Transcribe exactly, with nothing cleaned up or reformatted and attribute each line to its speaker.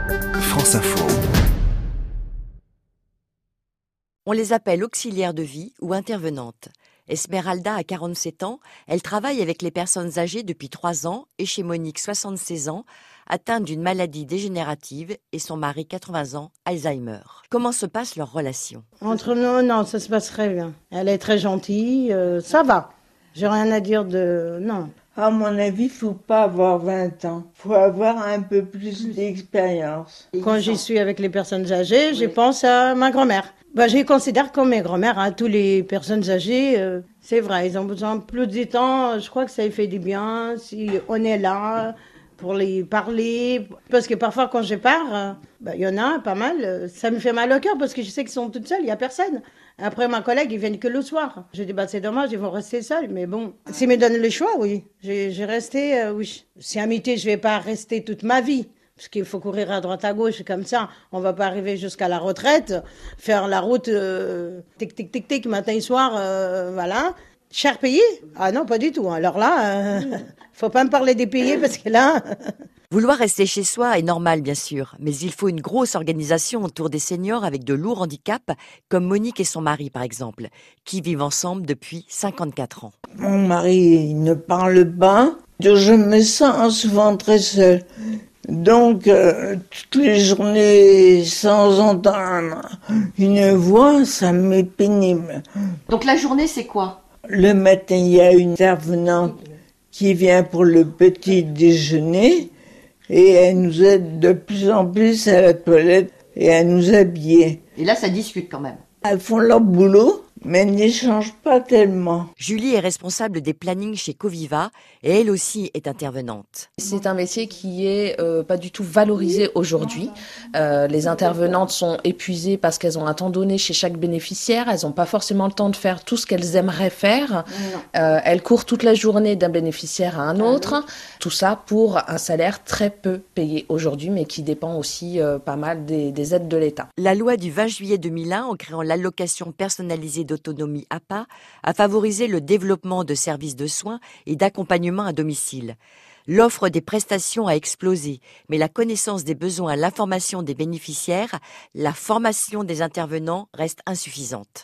Speaker 1: France Info.
Speaker 2: On les appelle auxiliaires de vie ou intervenantes. Esmeralda a quarante-sept ans, elle travaille avec les personnes âgées depuis trois ans et chez Monique, soixante-seize ans, atteinte d'une maladie dégénérative et son mari, quatre-vingts ans, Alzheimer. Comment se passe leur relation?
Speaker 3: Entre nous, non, ça se passe très bien. Elle est très gentille, euh, ça va. J'ai rien à dire de... non.
Speaker 4: À mon avis, il ne faut pas avoir vingt ans. Il faut avoir un peu plus d'expérience.
Speaker 3: Quand j'y suis avec les personnes âgées, je pense à ma grand-mère. Bah, je les considère comme mes grand-mères, hein. Tous les personnes âgées, euh, c'est vrai, ils ont besoin de plus de temps. Je crois que ça les fait du bien si on est là pour les parler. Parce que parfois, quand je pars, euh, bah, il y en a pas mal, euh, ça me fait mal au cœur parce que je sais qu'ils sont toutes seules, il n'y a personne. Après, ma collègue, ils viennent que le soir. Je dis, bah, c'est dommage, ils vont rester seuls. Mais bon, s'ils me donnent le choix, oui. J'ai, j'ai resté, euh, oui. C'est amitié, je vais pas rester toute ma vie. Parce qu'il faut courir à droite à gauche, comme ça. On va pas arriver jusqu'à la retraite, faire la route, euh, tic, tic, tic, tic, matin et soir, euh, voilà. Cher payé? Ah non, pas du tout. Alors là, euh, faut pas me parler des payés parce que là...
Speaker 2: Vouloir rester chez soi est normal, bien sûr, mais il faut une grosse organisation autour des seniors avec de lourds handicaps, comme Monique et son mari, par exemple, qui vivent ensemble depuis cinquante-quatre ans.
Speaker 4: Mon mari il ne parle pas, je me sens souvent très seule. Donc, euh, toutes les journées sans entendre une voix, ça m'est pénible.
Speaker 2: Donc la journée, c'est quoi?
Speaker 4: Le matin, il y a une intervenante qui vient pour le petit déjeuner et elle nous aide de plus en plus à la toilette et à nous habiller.
Speaker 2: Et là, ça discute quand même.
Speaker 4: Elles font leur boulot, mais elles n'échangent pas tellement.
Speaker 2: Julie est responsable des plannings chez Coviva et elle aussi est intervenante.
Speaker 5: C'est un métier qui est euh, pas du tout valorisé aujourd'hui. Euh, les intervenantes sont épuisées parce qu'elles ont un temps donné chez chaque bénéficiaire. Elles n'ont pas forcément le temps de faire tout ce qu'elles aimeraient faire. Euh, elles courent toute la journée d'un bénéficiaire à un autre. Tout ça pour un salaire très peu payé aujourd'hui, mais qui dépend aussi euh, pas mal des, des aides de l'État.
Speaker 2: La loi du vingt juillet deux mille un, en créant l'allocation personnalisée d'autonomie A P A, a favorisé le développement de services de soins et d'accompagnement à domicile. L'offre des prestations a explosé, mais la connaissance des besoins, l'information des bénéficiaires, la formation des intervenants reste insuffisante.